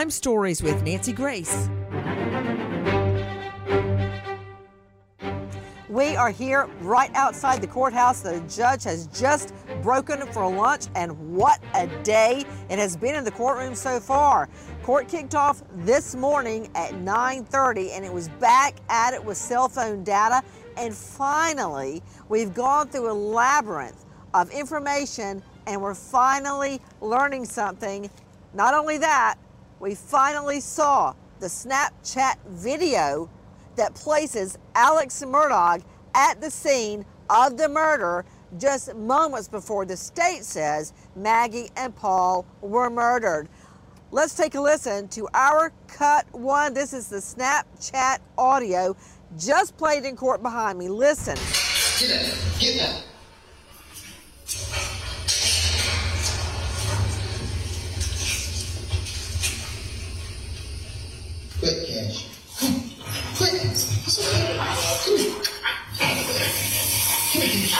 Crime Stories with Nancy Grace. We are here right outside the courthouse. The judge has just broken for lunch, and what a day it has been in the courtroom so far. Court kicked off this morning at 9:30, and it was back at it with cell phone data. And finally, we've gone through a labyrinth of information, and we're finally learning something. Not only that, we finally saw the Snapchat video that places Alex Murdaugh at the scene of the murder just moments before the state says Maggie and Paul were murdered. Let's take a listen to our cut one. This is the Snapchat audio just played in court behind me. Listen. Get that. Quick, Cash. Quick. Come here.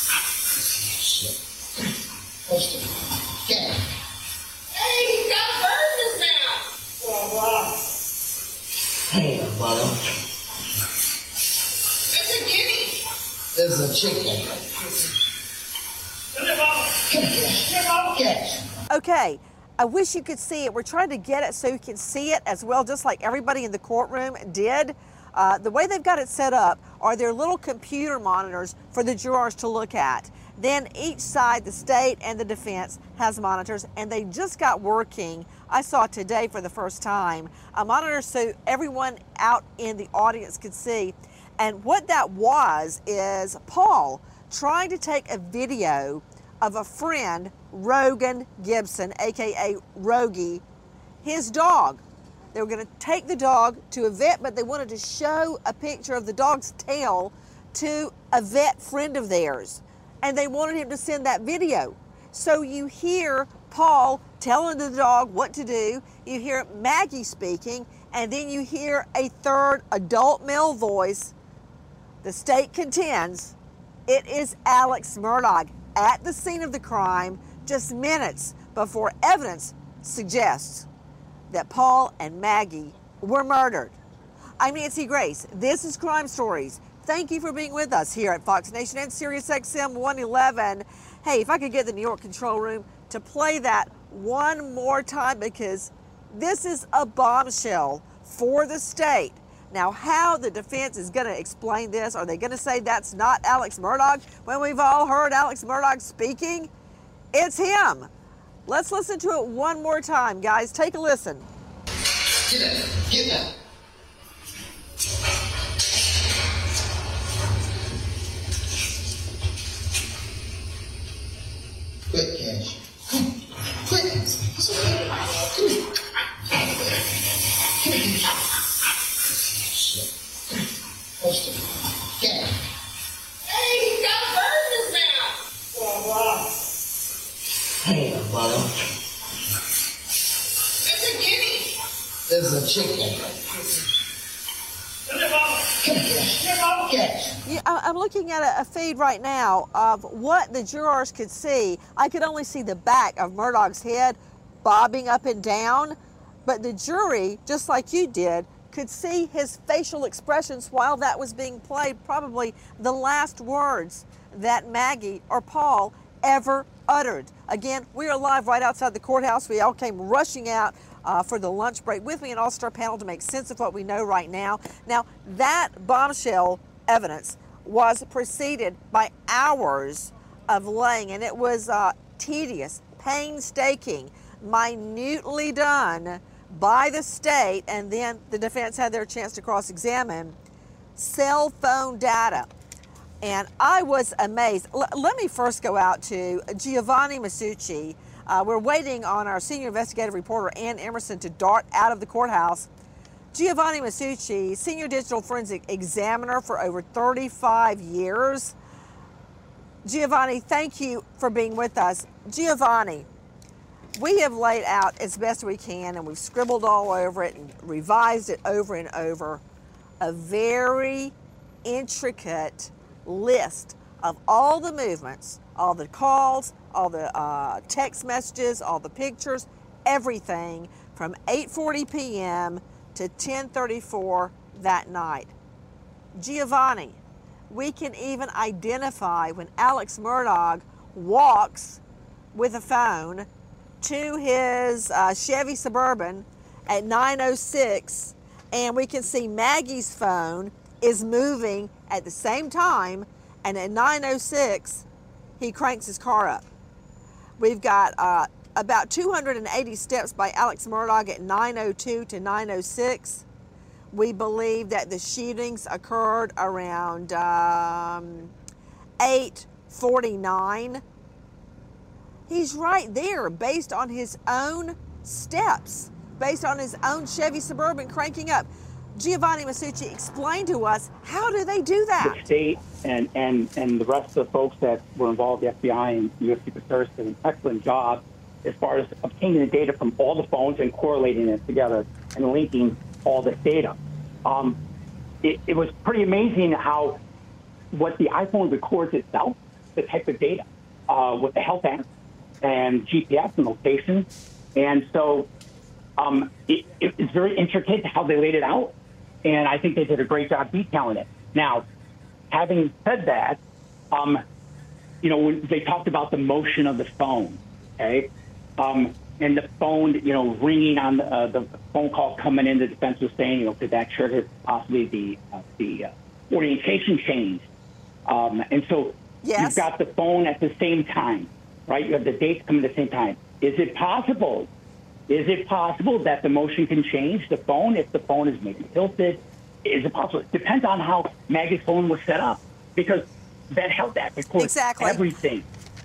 Post it. Cash. Hey, he's got a bird in his mouth. Oh, wow. Hey, bottom. It's a guinea. There's a chicken. Come here, Cash. Okay, I wish you could see it. We're trying to get it so you can see it as well, just like everybody in the courtroom did. The way they've got it set up are their little computer monitors for the jurors to look at. Then each side, the state and the defense, has monitors, and they just got working. I saw today for the first time a monitor so everyone out in the audience could see. And what that was is Paul trying to take a video of a friend, Rogan Gibson, aka Rogie, his dog. They were going to take the dog to a vet, but they wanted to show a picture of the dog's tail to a vet friend of theirs. And they wanted him to send that video. So you hear Paul telling the dog what to do, you hear Maggie speaking, and then you hear a third adult male voice. The state contends it is Alex Murdaugh at the scene of the crime just minutes before evidence suggests that Paul and Maggie were murdered. I'm Nancy Grace. This is Crime Stories. Thank you for being with us here at Fox Nation and Sirius XM 111. Hey, if I could get the New York control room to play that one more time, because this is a bombshell for the state. Now, how the defense is going to explain this? Are they going to say that's not Alex Murdaugh when we've all heard Alex Murdaugh speaking? It's him. Let's listen to it one more time, guys. Take a listen. Get that. Get that. Quick, Cash. Quick. Come here. Post it. Cash. Hey, he's got a bird in his mouth. Oh, wow. Hey, bottom. It's a guinea. There's a chicken. Come here, Cash. Yeah, I'm looking at a feed right now of what the jurors could see. I could only see the back of Murdaugh's head bobbing up and down, but the jury, just like you did, could see his facial expressions while that was being played, probably the last words that Maggie or Paul ever uttered. Again, we are live right outside the courthouse. We all came rushing out for the lunch break. With me an all-star panel to make sense of what we know right now. Now, that bombshell evidence was preceded by hours of laying, and it was tedious, painstaking, minutely done by the state, and then the defense had their chance to cross-examine cell phone data. And I was amazed. Let me first go out to Giovanni Masucci. We're waiting on our senior investigative reporter, Ann Emerson, to dart out of the courthouse. Giovanni Masucci, senior digital forensic examiner for over 35 years. Giovanni, thank you for being with us. Giovanni, we have laid out as best we can, and we've scribbled all over it and revised it over and over, a very intricate list of all the movements, all the calls, all the text messages, all the pictures, everything from 8:40 p.m. to 10:34 that night. Giovanni, we can even identify when Alex Murdaugh walks with a phone to his Chevy Suburban at 9:06, and we can see Maggie's phone is moving at the same time, and at 9:06 he cranks his car up. We've got about 280 steps by Alex Murdaugh at 9:02 to 9:06. We believe that the shootings occurred around 8:49. He's right there based on his own steps, based on his own Chevy Suburban cranking up. Giovanni Masucci, explain to us, how do they do that? The state and the rest of the folks that were involved, the FBI and U.S. Secret Service, did an excellent job as far as obtaining the data from all the phones and correlating it together and linking all this data. It was pretty amazing how what the iPhone records itself, the type of data with the health app and GPS and location. And so it's very intricate how they laid it out. And I think they did a great job detailing it. Now, having said that, when they talked about the motion of the phone, okay? And the phone, ringing on the phone call coming in, the defense was saying, could that trigger possibly the orientation change? And so Yes. You've got the phone at the same time, right? You have the dates coming at the same time. Is it possible? Is it possible that the motion can change the phone if the phone is maybe tilted? Is it possible? It depends on how Maggie's phone was set up, because that held that records everything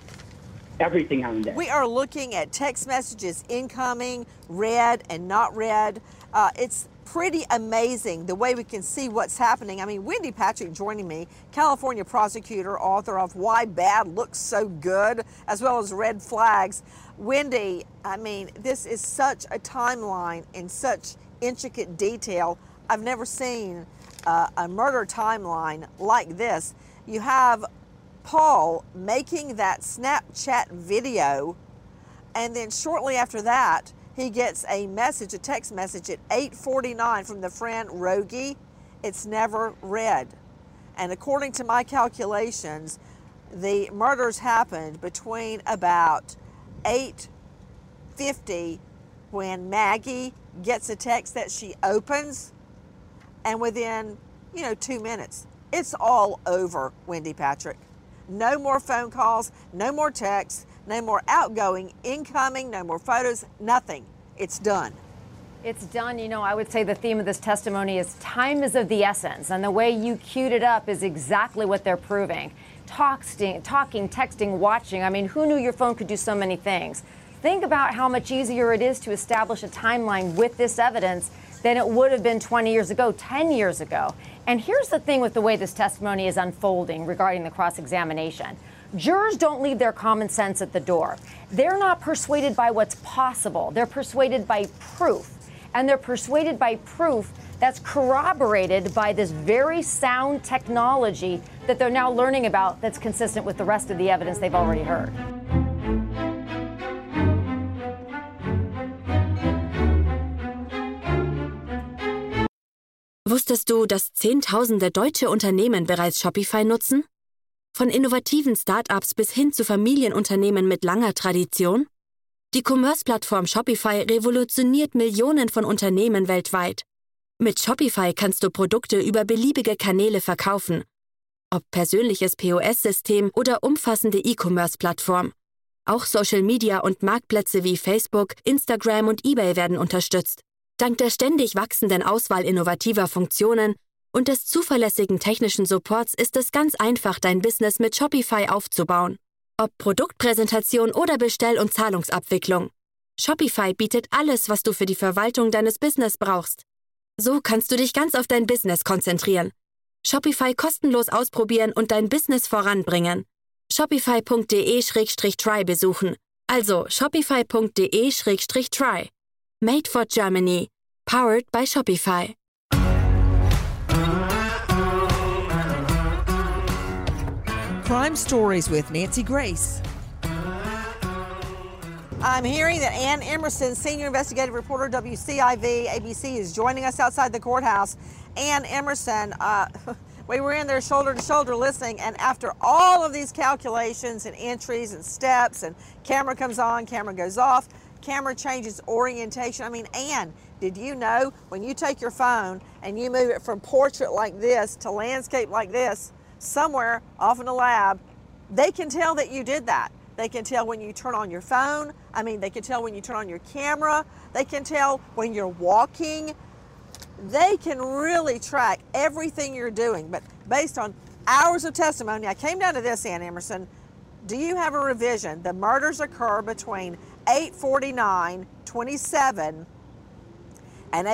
on there. We are looking at text messages incoming, read and not read. It's pretty amazing the way we can see what's happening. I mean, Wendy Patrick joining me, California prosecutor, author of Why Bad Looks So Good, as well as Red Flags. Wendy, I mean, this is such a timeline in such intricate detail. I've never seen a murder timeline like this. You have Paul making that Snapchat video, and then shortly after that, he gets a message, a text message at 8:49 from the friend Rogie. It's never read. And according to my calculations, the murders happened between about 8:50 when Maggie gets a text that she opens, and within, 2 minutes, it's all over, Wendy Patrick. No more phone calls, no more texts, no more outgoing, incoming, no more photos, nothing. It's done. It's done. I would say the theme of this testimony is time is of the essence. And the way you queued it up is exactly what they're proving. Talking, texting, watching. I mean, who knew your phone could do so many things? Think about how much easier it is to establish a timeline with this evidence than it would have been 20 years ago, 10 years ago. And here's the thing with the way this testimony is unfolding regarding the cross-examination. Jurors don't leave their common sense at the door. They're not persuaded by what's possible. They're persuaded by proof. And they're persuaded by proof that's corroborated by this very sound technology that they're now learning about that's consistent with the rest of the evidence they've already heard. Wusstest du, dass Zehntausende deutsche Unternehmen bereits Shopify nutzen? Von innovativen Start-ups bis hin zu Familienunternehmen mit langer Tradition? Die Commerce-Plattform Shopify revolutioniert Millionen von Unternehmen weltweit. Mit Shopify kannst du Produkte über beliebige Kanäle verkaufen. Ob persönliches POS-System oder umfassende E-Commerce-Plattform. Auch Social Media und Marktplätze wie Facebook, Instagram und eBay werden unterstützt. Dank der ständig wachsenden Auswahl innovativer Funktionen und des zuverlässigen technischen Supports ist es ganz einfach, dein Business mit Shopify aufzubauen. Ob Produktpräsentation oder Bestell- und Zahlungsabwicklung. Shopify bietet alles, was du für die Verwaltung deines Business brauchst. So kannst du dich ganz auf dein Business konzentrieren. Shopify kostenlos ausprobieren und dein Business voranbringen. Shopify.de/try besuchen. Also Shopify.de/try. Made for Germany. Powered by Shopify. Crime Stories with Nancy Grace. I'm hearing that Ann Emerson, senior investigative reporter, WCIV ABC, is joining us outside the courthouse. Ann Emerson, we were in there shoulder to shoulder listening, and after all of these calculations and entries and steps, and camera comes on, camera goes off, camera changes orientation. I mean, Ann, did you know when you take your phone and you move it from portrait like this to landscape like this, somewhere off in a lab, they can tell that you did that. They can tell when you turn on your phone. I mean, they can tell when you turn on your camera. They can tell when you're walking. They can really track everything you're doing. But based on hours of testimony, I came down to this, Ann Emerson. Do you have a revision? The murders occur between 8:49:27 and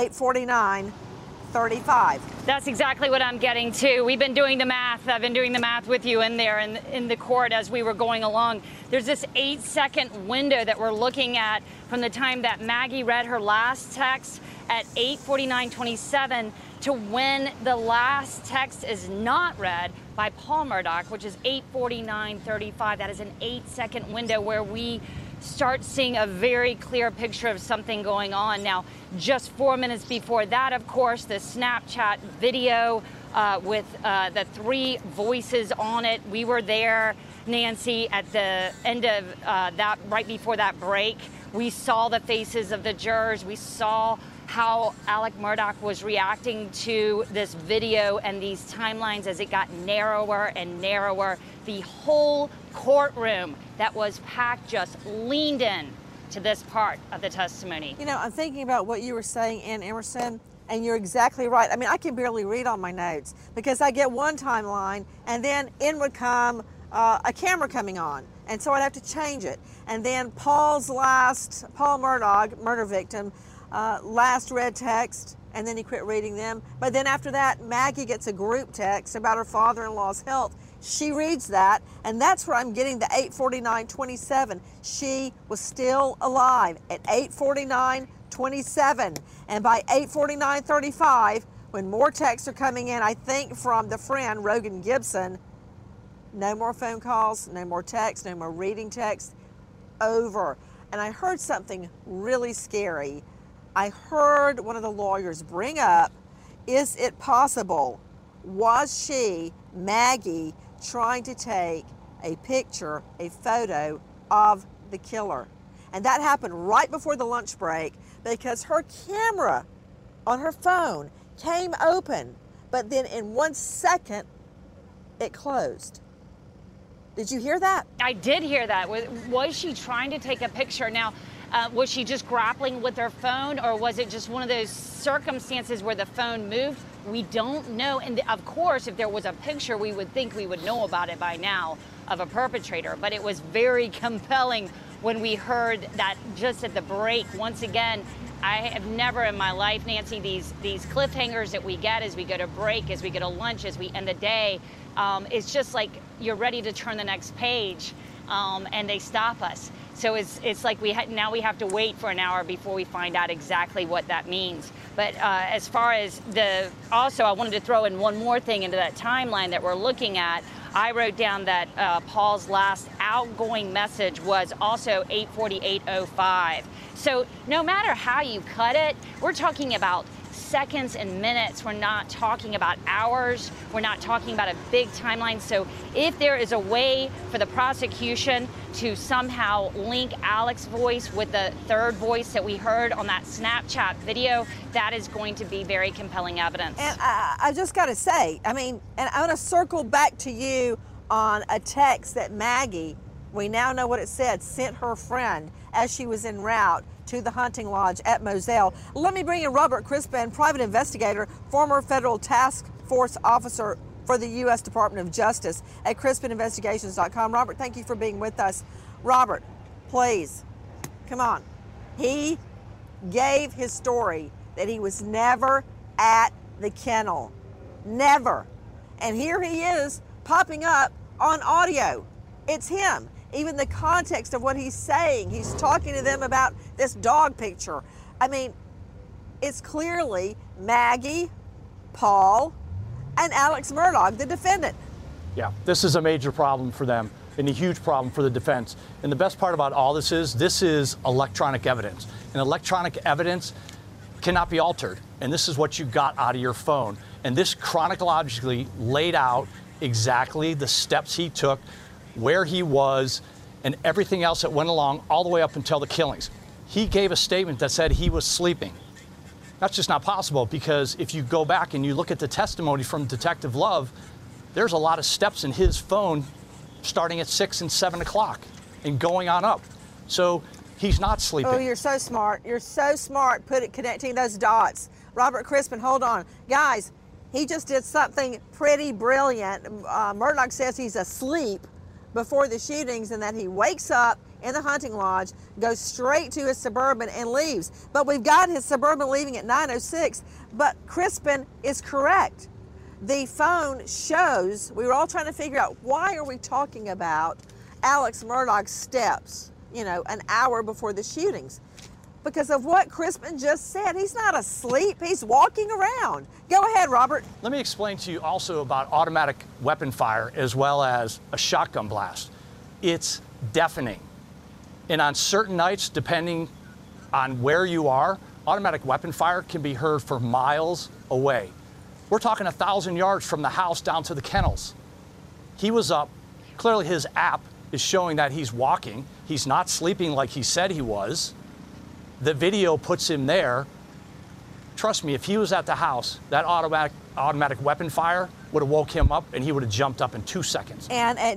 8:49:35. That's exactly what I'm getting to. We've been doing the math. I've been doing the math with you in there in the court as we were going along. There's this 8-second window that we're looking at from the time that Maggie read her last text at 8:49:27 to when the last text is not read by Paul Murdaugh, which is 8:49:35. That is an 8-second window where we start seeing a very clear picture of something going on. Now, just 4 minutes before that, of course, the Snapchat video with the 3 voices on it. We were there, Nancy, at the end of that, right before that break. We saw the faces of the jurors. We saw how Alec Murdaugh was reacting to this video and these timelines as it got narrower and narrower. The whole courtroom that was packed just leaned in to this part of the testimony. You know, I'm thinking about what you were saying, Ann Emerson, and you're exactly right. I mean, I can barely read on my notes because I get one timeline and then in would come a camera coming on. And so I'd have to change it. And then Paul Murdaugh, murder victim, last read text, and then he quit reading them. But then after that, Maggie gets a group text about her father-in-law's health. She reads that, and that's where I'm getting the 8:49:27. She was still alive at 8:49:27. And by 8:49:35, when more texts are coming in, I think from the friend, Rogan Gibson, no more phone calls, no more texts, no more reading text, over. And I heard something really scary. I heard one of the lawyers bring up, is it possible, was she, Maggie, trying to take a picture, a photo of the killer? And that happened right before the lunch break because her camera on her phone came open, but then in 1 second, it closed. Did you hear that? I did hear that. Was she trying to take a picture? Now, was she just grappling with her phone, or was it just one of those circumstances where the phone moved? We don't know. And of course, if there was a picture, we would think we would know about it by now of a perpetrator. But it was very compelling when we heard that just at the break. Once again, I have never in my life, Nancy, these cliffhangers that we get as we go to break, as we go to lunch, as we end the day, it's just like you're ready to turn the next page, and they stop us. So it's like now we have to wait for an hour before we find out exactly what that means. But as far as also I wanted to throw in one more thing into that timeline that we're looking at. I wrote down that Paul's last outgoing message was also 8:48:05. So no matter how you cut it, we're talking about seconds and minutes. We're not talking about hours. We're not talking about a big timeline. So if there is a way for the prosecution to somehow link Alec's voice with the third voice that we heard on that Snapchat video, that is going to be very compelling evidence. And I just got to say, I mean, and I'm going to circle back to you on a text that Maggie, we now know what it said, sent her friend as she was en route to the hunting lodge at Moselle. Let me bring in Robert Crispin, private investigator, former federal task force officer for the U.S. Department of Justice at CrispinInvestigations.com. Robert, thank you for being with us. Robert, please, come on. He gave his story that he was never at the kennel. Never. And here he is popping up on audio. It's him. Even the context of what he's saying, he's talking to them about this dog picture. I mean, it's clearly Maggie, Paul, and Alex Murdaugh, the defendant. Yeah, this is a major problem for them. and a huge problem for the defense. And the best part about all this is electronic evidence. And electronic evidence cannot be altered. And this is what you got out of your phone. And this chronologically laid out exactly the steps he took, where he was, and everything else that went along all the way up until the killings. He gave a statement that said he was sleeping. That's just not possible, because if you go back and you look at the testimony from Detective Love, there's a lot of steps in his phone starting at 6 and 7 o'clock and going on up. So he's not sleeping. Oh, you're so smart. You're so smart connecting those dots. Robert Crispin, hold on. Guys, he just did something pretty brilliant. Murdaugh says he's asleep before the shootings and that he wakes up in the hunting lodge, goes straight to his Suburban and leaves. But we've got his Suburban leaving at 9:06, but Crispin is correct. The phone shows, we were all trying to figure out, why are we talking about Alex Murdaugh's steps, you know, an hour before the shootings? Because of what Crispin just said. He's not asleep, he's walking around. Go ahead, Robert. Let me explain to you also about automatic weapon fire as well as a shotgun blast. It's deafening. And on certain nights, depending on where you are, automatic weapon fire can be heard for miles away. We're talking 1,000 yards from the house down to the kennels. He was up. Clearly his app is showing that he's walking. He's not sleeping like he said he was. The video puts him there. Trust me, if he was at the house, that automatic weapon fire would have woke him up and he would have jumped up in 2 seconds. And at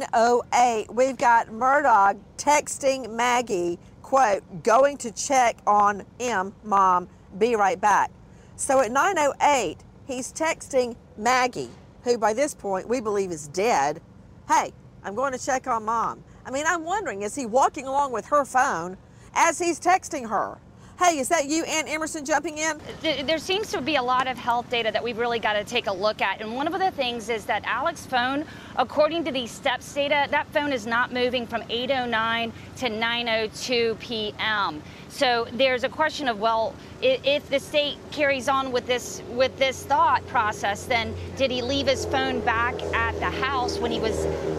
9:08, we've got Murdaugh texting Maggie, quote, going to check on M, Mom, be right back. So at 9:08, he's texting Maggie, who by this point we believe is dead, hey, I'm going to check on Mom. I mean, I'm wondering, is he walking along with her phone as he's texting her? Hey, is that you, Ann Emerson, jumping in? There seems to be a lot of health data that we've really got to take a look at. And one of the things is that Alex's phone, according to these steps data, that phone is not moving from 8:09 to 9:02 p.m. So there's a question of, well, if the state carries on with this thought process, then did he leave his phone back at the house when he was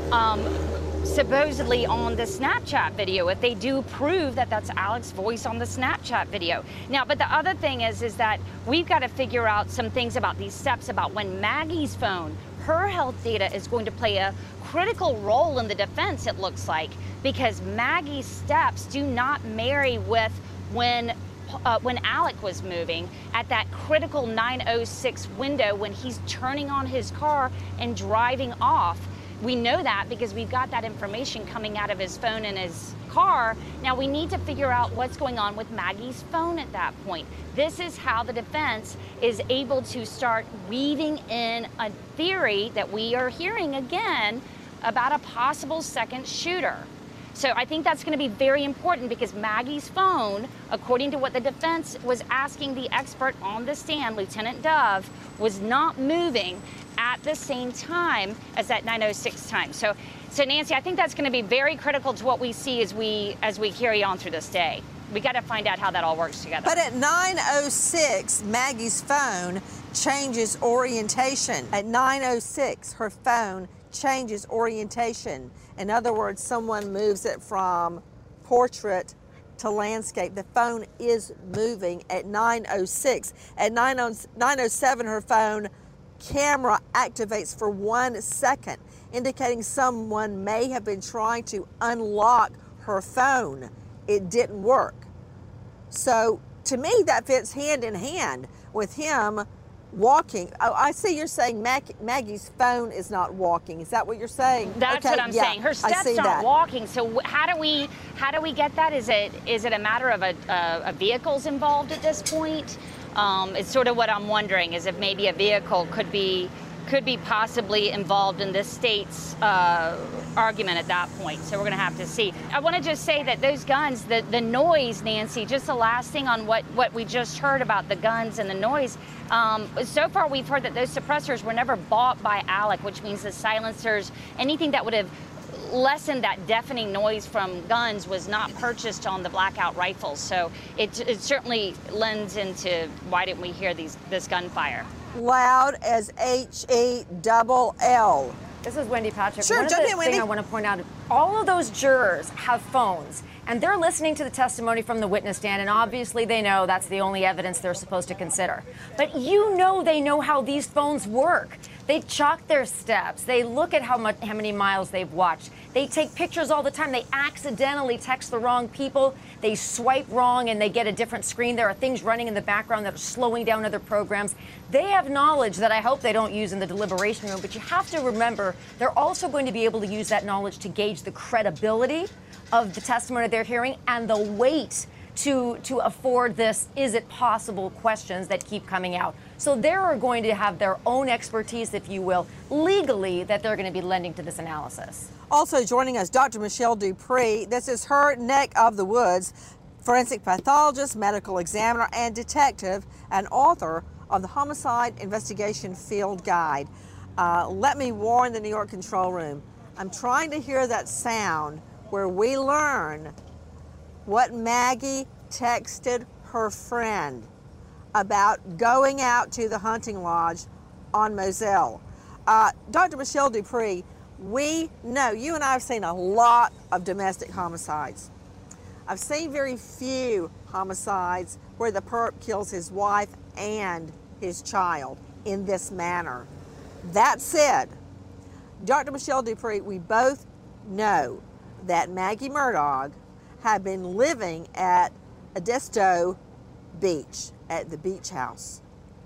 supposedly on the Snapchat video, if they do prove that that's Alex's voice on the Snapchat video. Now, but the other thing is that we've got to figure out some things about these steps, about when Maggie's phone, her health data is going to play a critical role in the defense, it looks like, because Maggie's steps do not marry with when Alec was moving at that critical 9:06 window when he's turning on his car and driving off. We know that because we've got that information coming out of his phone in his car. Now we need to figure out what's going on with Maggie's phone at that point. This is how the defense is able to start weaving in a theory that we are hearing again about a possible second shooter. So I think that's going to be very important because Maggie's phone, according to what the defense was asking the expert on the stand, Lieutenant Dove, was not moving at the same time as that 9:06 time. So Nancy, I think that's going to be very critical to what we see as we carry on through this day. We got to find out how that all works together. But at 9:06, Maggie's phone changes orientation. At 9:06, her phone changes orientation. In other words, someone moves it from portrait to landscape. The phone is moving at 9:06. At 9:07, her phone camera activates for 1 second, indicating someone may have been trying to unlock her phone. It didn't work. So to me, that fits hand in hand with him walking. Oh, I see you're saying Maggie's phone is not walking. Is that what you're saying? That's what I'm saying. Her steps aren't walking. So how do we get that? Is it a matter of a vehicle's involved at this point? It's sort of what I'm wondering, is if maybe a vehicle could be possibly involved in this state's argument at that point. So we're going to have to see. I want to just say that those guns, the noise, Nancy, just the last thing on what we just heard about the guns and the noise. So far we've heard that those suppressors were never bought by Alec, which means the silencers, anything that would have lessened that deafening noise from guns was not purchased on the Blackout rifles. So it certainly lends into why didn't we hear this gunfire. Loud as HELL. This is Wendy Patrick. Sure, One jump of the in, Wendy. things I want to point out, all of those jurors have phones, and they're listening to the testimony from the witness stand, and obviously they know that's the only evidence they're supposed to consider. But you know they know how these phones work. They chalk their steps. They look at how many miles they've watched. They take pictures all the time. They accidentally text the wrong people. They swipe wrong and they get a different screen. There are things running in the background that are slowing down other programs. They have knowledge that I hope they don't use in the deliberation room, but you have to remember they're also going to be able to use that knowledge to gauge the credibility of the testimony they're hearing and the weight to afford this is it possible questions that keep coming out. So they're going to have their own expertise, if you will, legally, that they're going to be lending to this analysis. Also joining us, Dr. Michelle Dupree. This is her neck of the woods, forensic pathologist, medical examiner, and detective, and author of the Homicide Investigation Field Guide. Let me warn the New York control room. I'm trying to hear that sound where we learn what Maggie texted her friend about going out to the hunting lodge on Moselle. Dr. Michelle Dupree, we know, you and I have seen a lot of domestic homicides. I've seen very few homicides where the perp kills his wife and his child in this manner. That said, Dr. Michelle Dupree, we both know that Maggie Murdaugh had been living at Edisto Beach, at the beach house.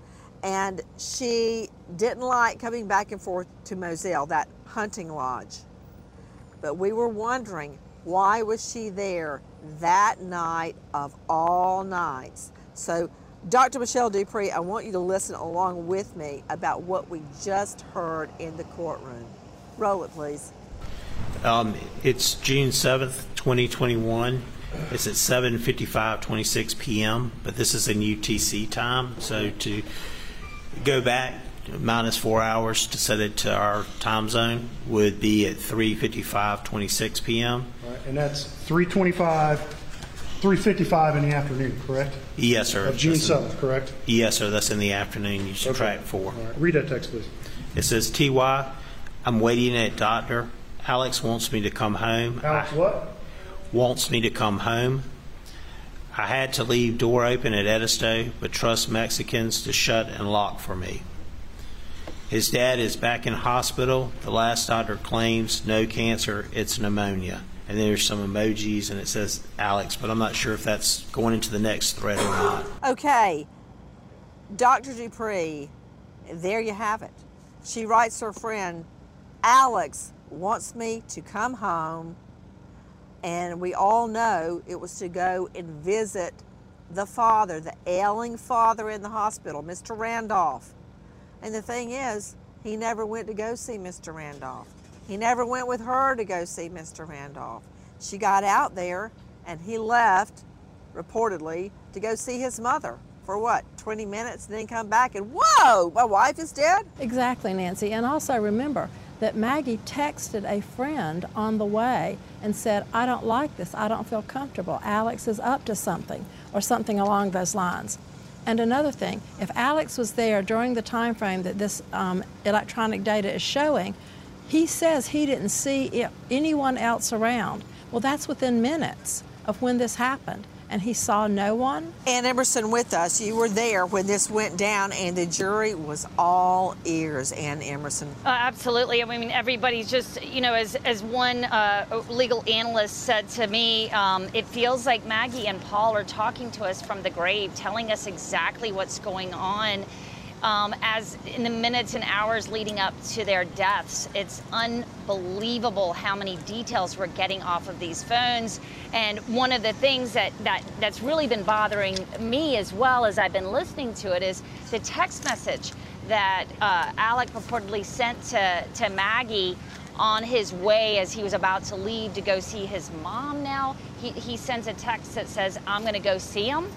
And she didn't like coming back and forth to Moselle, that hunting lodge. But we were wondering, why was she there that night of all nights? So, Dr. Michelle Dupree, I want you to listen along with me about what we just heard in the courtroom. Roll it, please. It's June 7th, 2021. It's at 7:55:26 p.m., but this is in UTC time. So to go back -4 hours to set it to our time zone would be at 3:55:26 p.m. All right, and that's 3:55 in the afternoon, correct? Yes, sir. Of June 7th, correct? Yes, sir. That's in the afternoon. You subtract 4. All right. Read that text, please. It says, "TY, I'm waiting at doctor. Alex wants me to come home." Alex, what? Wants me to come home. I had to leave door open at Edisto, but trust Mexicans to shut and lock for me. His dad is back in hospital. The last doctor claims no cancer, it's pneumonia. And there's some emojis and it says Alex, but I'm not sure if that's going into the next thread or not. Okay, Dr. Dupree, there you have it. She writes her friend, Alex wants me to come home, and we all know it was to go and visit the father, the ailing father in the hospital, Mr. Randolph. And the thing is, he never went to go see Mr. Randolph. He never went with her to go see Mr. Randolph. She got out there and he left, reportedly, to go see his mother for what, 20 minutes, and then come back and, whoa, my wife is dead? Exactly, Nancy. And also remember that Maggie texted a friend on the way and said, I don't like this, I don't feel comfortable. Alex is up to something, or something along those lines. And another thing, if Alex was there during the time frame that this electronic data is showing, he says he didn't see anyone else around. Well, that's within minutes of when this happened, and he saw no one. Ann Emerson with us, you were there when this went down, and the jury was all ears, Ann Emerson. Absolutely. I mean, everybody's just, you know, as one legal analyst said to me, it feels like Maggie and Paul are talking to us from the grave, telling us exactly what's going on. As in the minutes and hours leading up to their deaths. It's unbelievable how many details we're getting off of these phones. And one of the things that's really been bothering me as well as I've been listening to it is the text message that Alec purportedly sent to Maggie on his way as he was about to leave to go see his mom now. He sends a text that says, I'm gonna go see him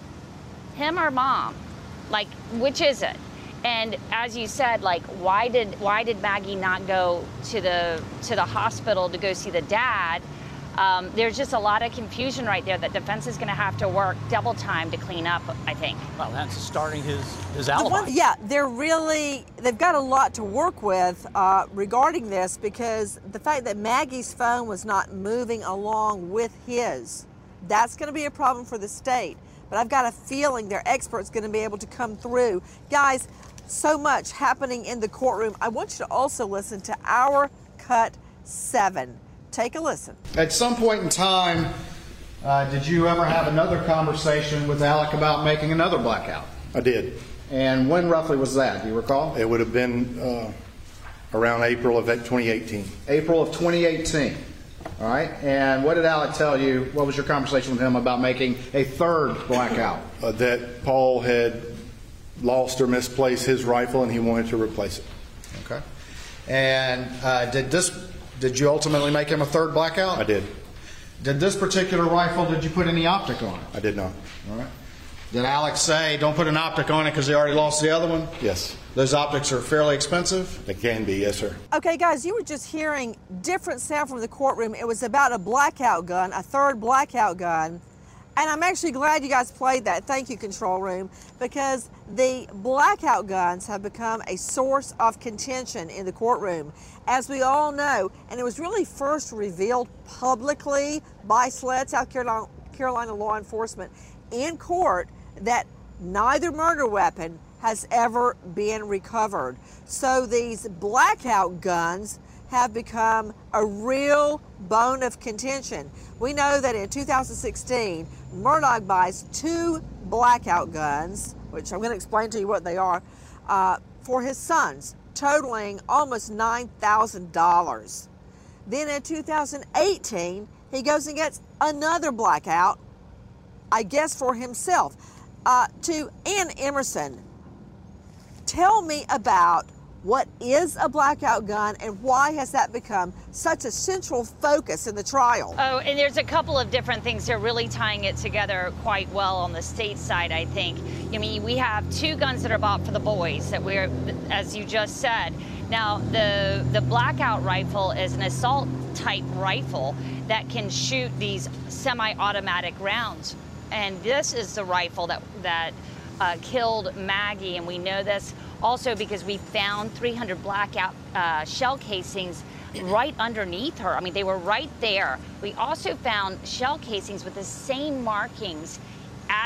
or mom? Like, which is it? And as you said, like, why did Maggie not go to the hospital to go see the dad? There's just a lot of confusion right there that defense is going to have to work double time to clean up, I think. Well, that's starting his alibi. They've got a lot to work with regarding this, because the fact that Maggie's phone was not moving along with his, that's going to be a problem for the state. But I've got a feeling their expert's going to be able to come through. Guys, so much happening in the courtroom. I want you to also listen to our Cut 7. Take a listen. At some point in time, did you ever have another conversation with Alec about making another blackout? I did. And when roughly was that? Do you recall? It would have been around April of 2018. April of 2018. All right. And what did Alec tell you? What was your conversation with him about making a third blackout? That Paul had lost or misplaced his rifle and he wanted to replace it. Okay. And did you ultimately make him a third blackout? I did. Did this particular rifle, did you put any optic on it? I did not. All right. Did Alex say, don't put an optic on it because he already lost the other one? Yes. Those optics are fairly expensive? They can be, yes, sir. Okay, guys, you were just hearing different sound from the courtroom. It was about a blackout gun, a third blackout gun. And I'm actually glad you guys played that. Thank you, control room, because the blackout guns have become a source of contention in the courtroom, as we all know. And it was really first revealed publicly by SLED, South Carolina law enforcement, in court, that neither murder weapon has ever been recovered. So these blackout guns have become a real bone of contention. We know that in 2016, Murdaugh buys 2 blackout guns, which I'm going to explain to you what they are, for his sons, totaling almost $9,000. Then in 2018, he goes and gets another blackout, I guess for himself. To Ann Emerson, tell me about what is a blackout gun and why has that become such a central focus in the trial? Oh, and there's a couple of different things that are really tying it together quite well on the state side, I think. I mean, we have 2 guns that are bought for the boys that we're, as you just said. Now, the blackout rifle is an assault type rifle that can shoot these semi-automatic rounds. And this is the rifle that killed Maggie, and we know this also because we found 300 blackout shell casings right underneath her. I mean, they were right there. We also found shell casings with the same markings at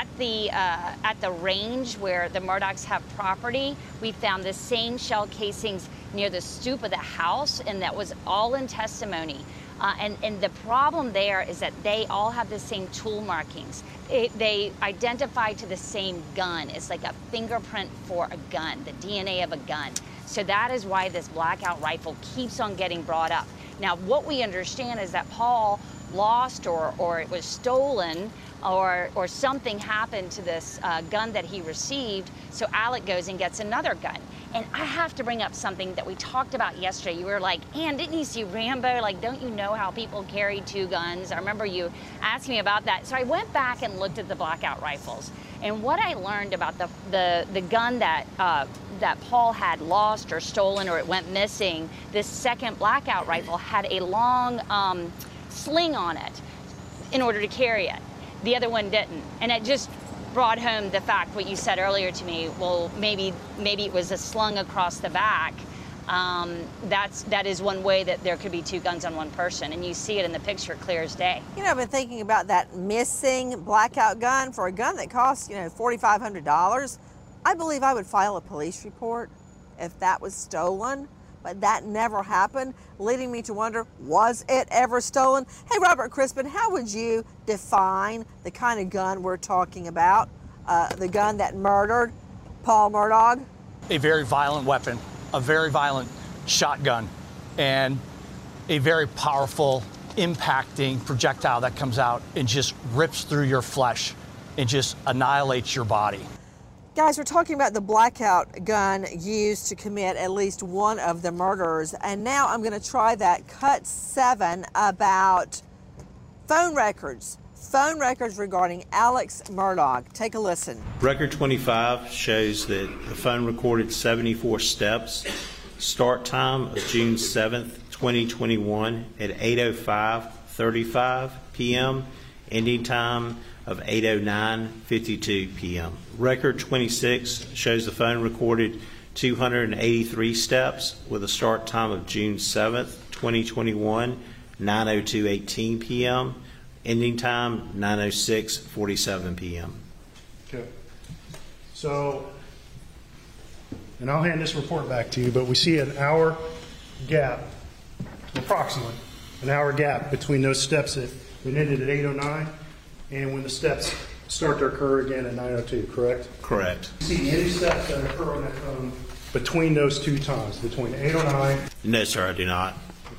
the range where the Murdaughs have property. We found the same shell casings near the stoop of the house, and that was all in testimony. And the problem there is that they all have the same tool markings. They identify to the same gun. It's like a fingerprint for a gun, the DNA of a gun. So that is why this blackout rifle keeps on getting brought up. Now, what we understand is that Paul lost or it was stolen or something happened to this gun that he received, so Alec goes and gets another gun. And I have to bring up something that we talked about yesterday. You were like, Ann, didn't you see Rambo? Like, don't you know how people carry 2 guns? I remember you asking me about that. So I went back and looked at the blackout rifles. And what I learned about the gun that Paul had lost or stolen or it went missing, this second blackout rifle had a long sling on it in order to carry it. The other one didn't. And it just brought home the fact, what you said earlier to me, well, maybe it was slung across the back. That is one way that there could be 2 guns on one person, and you see it in the picture clear as day. You know, I've been thinking about that missing blackout gun. For a gun that costs, $4,500, I believe I would file a police report if that was stolen. But that never happened, leading me to wonder, was it ever stolen? Hey, Robert Crispin, how would you define the kind of gun we're talking about, the gun that murdered Paul Murdaugh? A very violent weapon, a very violent shotgun, and a very powerful, impacting projectile that comes out and just rips through your flesh and just annihilates your body. Guys, we're talking about the blackout gun used to commit at least one of the murders. And now I'm going to try that Cut 7 about phone records regarding Alex Murdaugh. Take a listen. Record 25 shows that the phone recorded 74 steps. Start time of June 7th, 2021 at 8:05, 5:35 p.m., ending time of 8:09:52 p.m. Record 26 shows the phone recorded 283 steps with a start time of June 7th, 2021, 9:02:18 p.m., ending time 9:06:47 p.m. Okay. So, and I'll hand this report back to you, but we see an hour gap, approximately an hour gap between those steps that ended at 8:09 and when the steps start to occur again at 9:02, correct? Correct. Do you see any steps that occur on that phone between those two times, between 8:09? No, sir, I do not.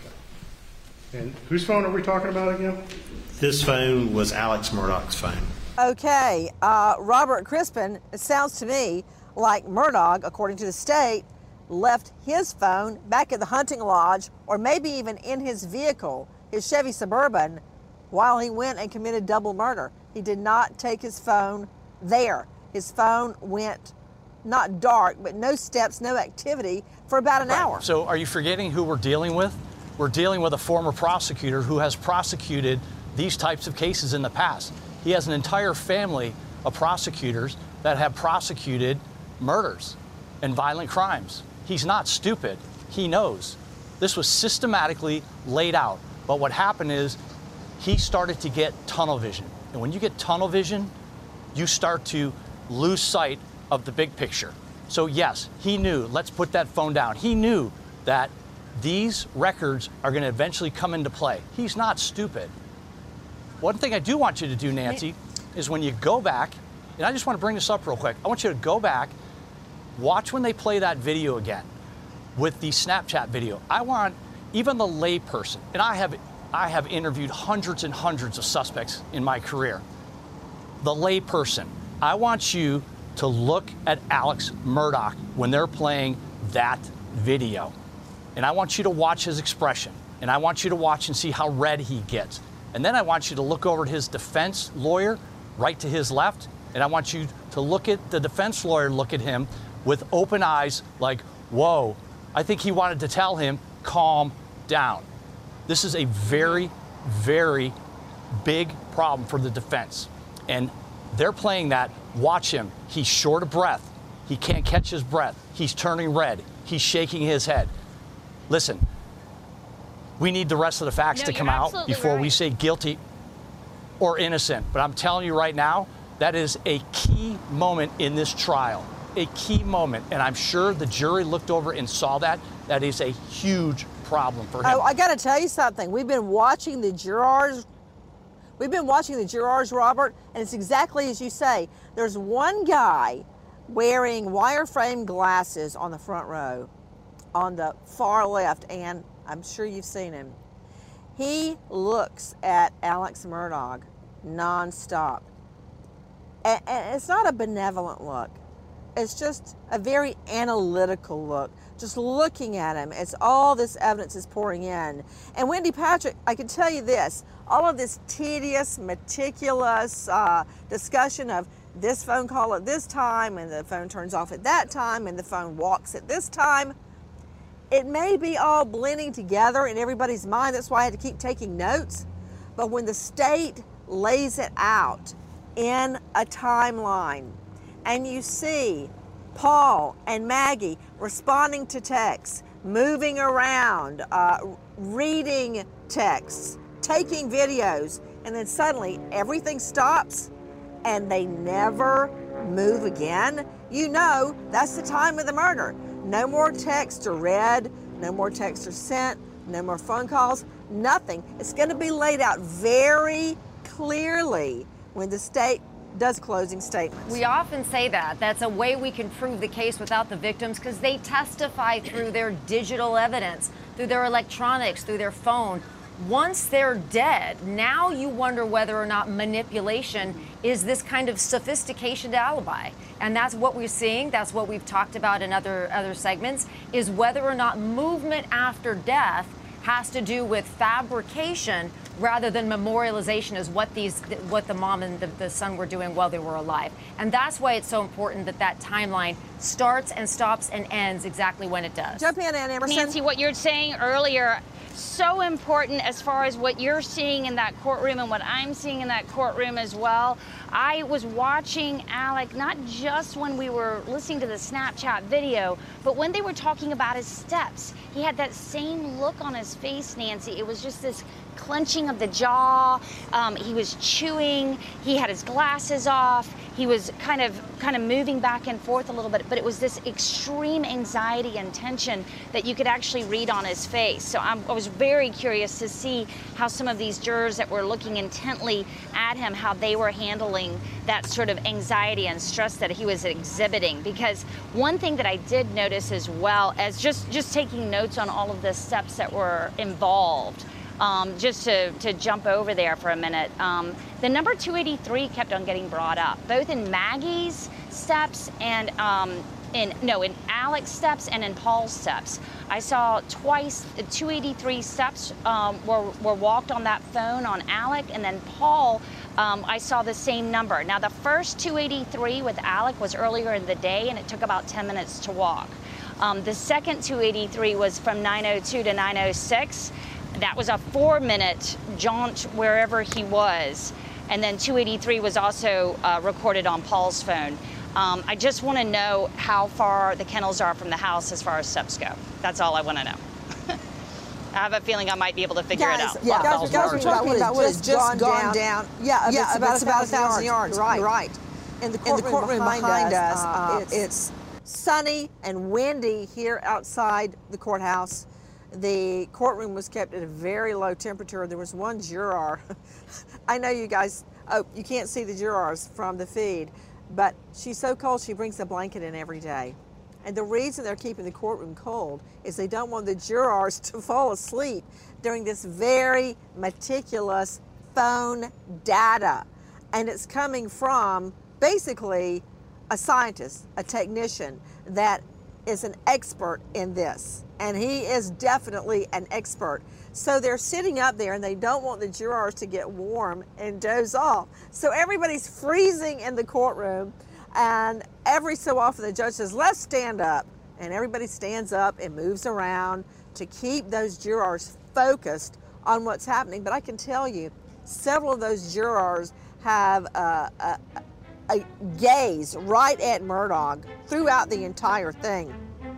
Okay. And whose phone are we talking about again? This phone was Alex Murdaugh's phone. Okay, Robert Crispin, it sounds to me like Murdaugh, according to the state, left his phone back at the hunting lodge or maybe even in his vehicle, his Chevy Suburban, while he went and committed double murder. He did not take his phone there. His phone went not dark, but no steps, no activity for about an hour. So are you forgetting who we're dealing with? We're dealing with a former prosecutor who has prosecuted these types of cases in the past. He has an entire family of prosecutors that have prosecuted murders and violent crimes. He's not stupid. He knows. This was systematically laid out. But what happened is he started to get tunnel vision. And when you get tunnel vision, you start to lose sight of the big picture. So yes, he knew, let's put that phone down. He knew that these records are going to eventually come into play. He's not stupid. One thing I do want you to do, Nancy, is when you go back, and I just want to bring this up real quick. I want you to go back, watch when they play that video again with the Snapchat video. I want even the lay person, and I have interviewed hundreds and hundreds of suspects in my career. The lay person, I want you to look at Alex Murdaugh when they're playing that video. And I want you to watch his expression. And I want you to watch and see how red he gets. And then I want you to look over at his defense lawyer right to his left. And I want you to look at the defense lawyer, look at him with open eyes like, whoa, I think he wanted to tell him, calm down. This is a very, very big problem for the defense. And they're playing that. Watch him. He's short of breath. He can't catch his breath. He's turning red. He's shaking his head. Listen, we need the rest of the facts to come out before we say guilty or innocent. But I'm telling you right now, that is a key moment in this trial, a key moment. And I'm sure the jury looked over and saw that. That is a huge problem for him. Oh, I got to tell you something. We've been watching the jurors. Robert, and it's exactly as you say. There's one guy wearing wireframe glasses on the front row, on the far left, and I'm sure you've seen him. He looks at Alex Murdaugh nonstop. And it's not a benevolent look. It's just a very analytical look. Just looking at him as all this evidence is pouring in. And Wendy Patrick, I can tell you this, all of this tedious, meticulous discussion of this phone call at this time, and the phone turns off at that time, and the phone walks at this time, it may be all blending together in everybody's mind. That's why I had to keep taking notes. But when the state lays it out in a timeline, and you see Paul and Maggie responding to texts, moving around, reading texts, taking videos, and then suddenly everything stops and they never move again, you know that's the time of the murder. No more texts are read, no more texts are sent, no more phone calls, nothing. It's going to be laid out very clearly when the state does closing statements. We often say that. That's a way we can prove the case without the victims, because they testify through their digital evidence, through their electronics, through their phone. Once they're dead, now you wonder whether or not manipulation is this kind of sophisticated alibi. And that's what we're seeing. That's what we've talked about in other segments, is whether or not movement after death has to do with fabrication rather than memorialization, is what the mom and the son were doing while they were alive. And that's why it's so important that that timeline starts and stops and ends exactly when it does. Jump in, Ann Emerson. Nancy, what you're saying earlier, so important as far as what you're seeing in that courtroom and what I'm seeing in that courtroom as well. I was watching Alec, not just when we were listening to the Snapchat video, but when they were talking about his steps. He had that same look on his face, Nancy. It was just this clenching of the jaw. He was chewing. He had his glasses off. He was kind of moving back and forth a little bit, but it was this extreme anxiety and tension that you could actually read on his face. So I was very curious to see how some of these jurors that were looking intently at him, how they were handling that sort of anxiety and stress that he was exhibiting. Because one thing that I did notice as well as just taking notes on all of the steps that were involved, just to jump over there for a minute, the number 283 kept on getting brought up, both in Maggie's steps and in Alec's steps and in Paul's steps. I saw twice the 283 steps were walked on that phone on Alec, and then Paul, I saw the same number. Now the first 283 with Alec was earlier in the day, and it took about 10 minutes to walk. The second 283 was from 9:02 to 9:06. That was a 4-minute jaunt wherever he was. And then 283 was also recorded on Paul's phone. I just want to know how far the kennels are from the house as far as steps go. That's all I want to know. I have a feeling I might be able to figure it out. Yeah, guys, we're talking about what has just gone down. Yeah, it's about 1,000 yards. Right. In the courtroom behind us, it's sunny and windy here outside the courthouse. The courtroom was kept at a very low temperature. There was one juror. I know you guys, you can't see the jurors from the feed, but she's so cold she brings a blanket in every day. And the reason they're keeping the courtroom cold is they don't want the jurors to fall asleep during this very meticulous phone data. And it's coming from basically a scientist, a technician that is an expert in this. And he is definitely an expert. So they're sitting up there and they don't want the jurors to get warm and doze off. So everybody's freezing in the courtroom, and every so often the judge says, let's stand up. And everybody stands up and moves around to keep those jurors focused on what's happening. But I can tell you, several of those jurors have a gaze right at Murdaugh throughout the entire thing.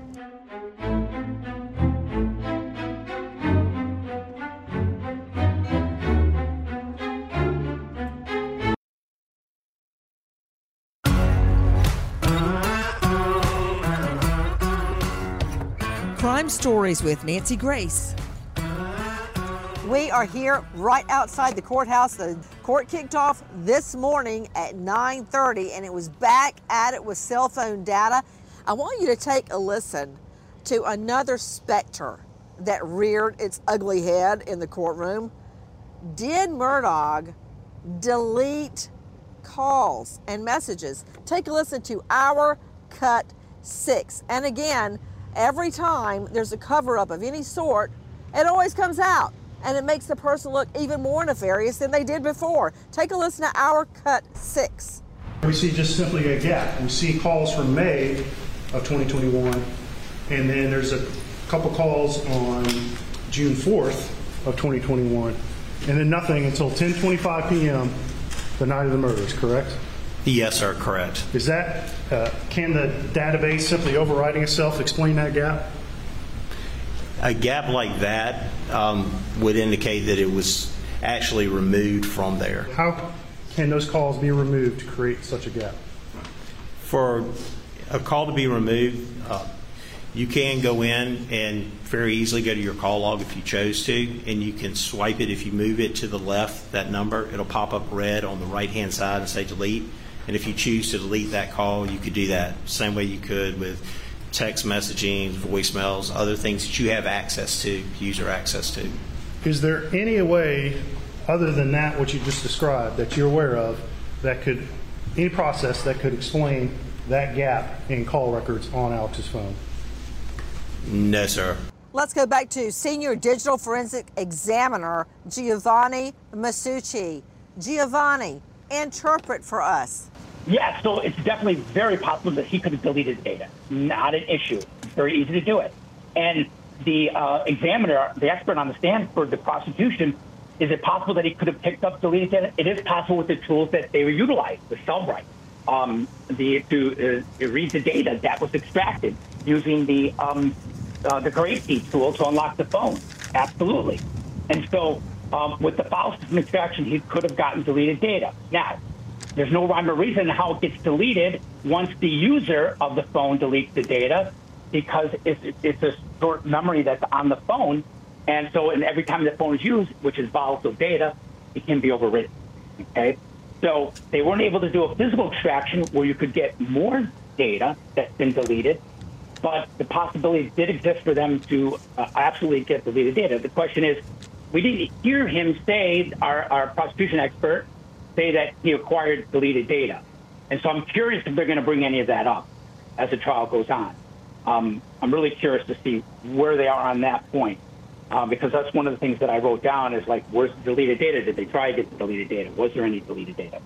Crime Stories with Nancy Grace. We are here right outside the courthouse. The court kicked off this morning at 9:30, and it was back at it with cell phone data. I want you to take a listen to another specter that reared its ugly head in the courtroom. Did Murdaugh delete calls and messages? Take a listen to our cut 6. And again, every time there's a cover-up of any sort, it always comes out, and it makes the person look even more nefarious than they did before. Take a listen to our cut 6. We see just simply a gap. We see calls from May of 2021, and then there's a couple calls on June 4th of 2021, and then nothing until 10:25 p.m. the night of the murders, correct? Yes, sir, correct. Is that, can the database simply overriding itself explain that gap? A gap like that would indicate that it was actually removed from there. How can those calls be removed to create such a gap? For a call to be removed, you can go in and very easily go to your call log if you chose to, and you can swipe it. If you move it to the left, that number, it'll pop up red on the right-hand side and say delete. And if you choose to delete that call, you could do that same way you could with text messaging, voicemails, other things that you have access to, user access to. Is there any way, other than that, what you just described, that you're aware of, that could, any process that could explain that gap in call records on Alex's phone? No, sir. Let's go back to Senior Digital Forensic Examiner Giovanni Masucci. Giovanni, interpret for us. Yeah, so it's definitely very possible that he could have deleted data. Not an issue. It's very easy to do it. And the examiner, the expert on the stand for the prosecution, is it possible that he could have picked up deleted data? It is possible with the tools that they were utilized, the Cellbrite, to read the data that was extracted using the Great Key tool to unlock the phone. Absolutely. And so with the file system extraction, he could have gotten deleted data. Now, there's no rhyme or reason how it gets deleted once the user of the phone deletes the data, because it's a short memory that's on the phone. And so every time the phone is used, which is volatile data, it can be overwritten. Okay? So they weren't able to do a physical extraction where you could get more data that's been deleted, but the possibility did exist for them to absolutely get deleted data. The question is, we didn't hear him say, our prosecution expert, say that he acquired deleted data. And so I'm curious if they're going to bring any of that up as the trial goes on. I'm really curious to see where they are on that point, because that's one of the things that I wrote down is like, where's the deleted data? Did they try to get the deleted data? Was there any deleted data?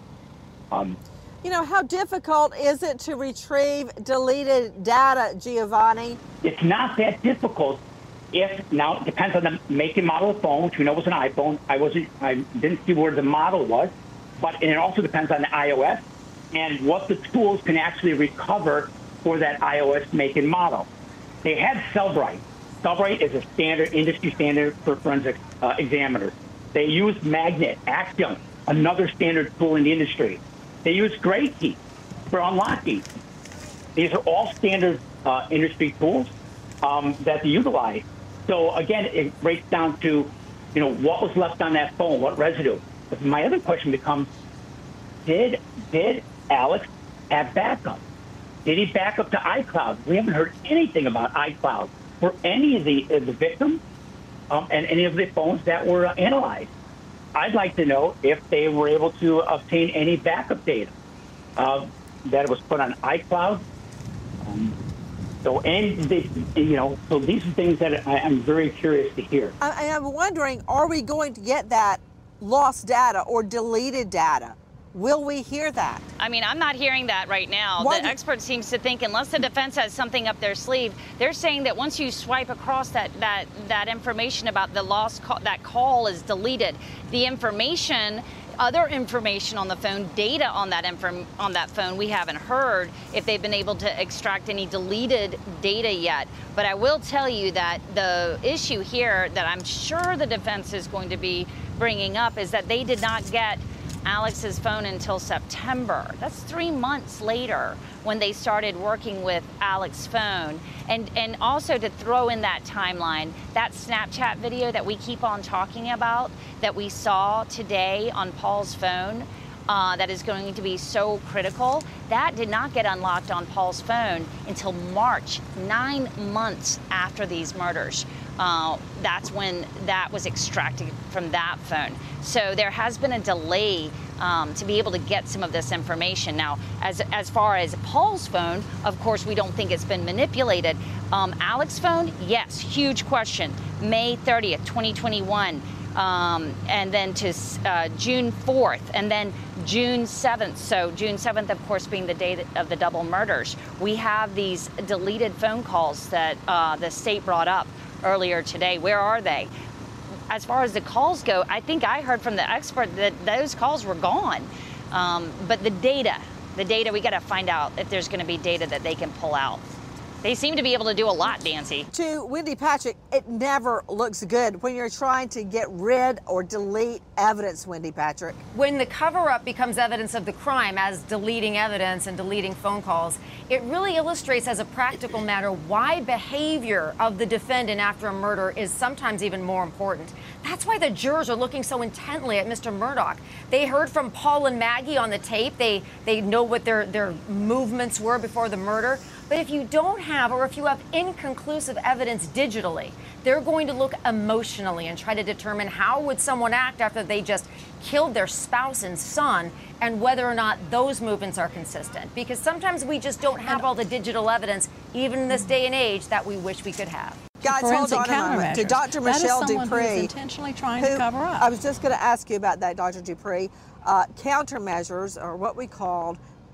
You know, how difficult is it to retrieve deleted data, Giovanni? It's not that difficult. Now it depends on the make and model of the phone, which we know was an iPhone. I didn't see where the model was, but it also depends on the iOS and what the tools can actually recover for that iOS make and model. They had Cellbrite. Cellbrite is a standard, industry standard for forensic examiners. They use Magnet, Axiom, another standard tool in the industry. They use Great Key for unlocking. These are all standard industry tools that they utilize. So again, it breaks down to, what was left on that phone, what residue. But my other question becomes, did Alex have backup? Did he back up to iCloud? We haven't heard anything about iCloud for any of the victims and any of the phones that were analyzed. I'd like to know if they were able to obtain any backup data that was put on iCloud. So these are things that I'm very curious to hear. I'm wondering, are we going to get that lost data or deleted data? Will we hear that? I mean, I'm not hearing that right now. The expert seems to think unless the defense has something up their sleeve, they're saying that once you swipe across that information about the lost call, that call is deleted. The information, other information on the phone, data on that phone, we haven't heard if they've been able to extract any deleted data yet. But I will tell you that the issue here that I'm sure the defense is going to be bringing up is that they did not get Alex's phone until September. That's 3 months later when they started working with Alex's phone. And also to throw in that timeline, that Snapchat video that we keep on talking about that we saw today on Paul's phone, that is going to be so critical, that did not get unlocked on Paul's phone until March, 9 months after these murders. That's when that was extracted from that phone. So there has been a delay to be able to get some of this information. Now, as far as Paul's phone, of course, we don't think it's been manipulated. Alex's phone, yes, huge question. May 30th, 2021. And then to June 4th, and then June 7th. So June 7th, of course, being the day of the double murders. We have these deleted phone calls that the state brought up earlier today. Where are they? As far as the calls go, I think I heard from the expert that those calls were gone. But the data, we got to find out if there's going to be data that they can pull out. They seem to be able to do a lot, Nancy. To Wendy Patrick, it never looks good when you're trying to get rid or delete evidence, Wendy Patrick. When the cover-up becomes evidence of the crime, as deleting evidence and deleting phone calls, it really illustrates as a practical matter why behavior of the defendant after a murder is sometimes even more important. That's why the jurors are looking so intently at Mr. Murdaugh. They heard from Paul and Maggie on the tape. They know what their movements were before the murder. But if you don't have, or if you have inconclusive evidence digitally, they're going to look emotionally and try to determine how would someone act after they just killed their spouse and son, and whether or not those movements are consistent. Because sometimes we just don't have all the digital evidence, even in this day and age, that we wish we could have. Guys, hold on a moment. To Dr. Michelle Dupree, intentionally trying to cover up. I was just going to ask you about that, Dr. Dupree. Countermeasures are what we called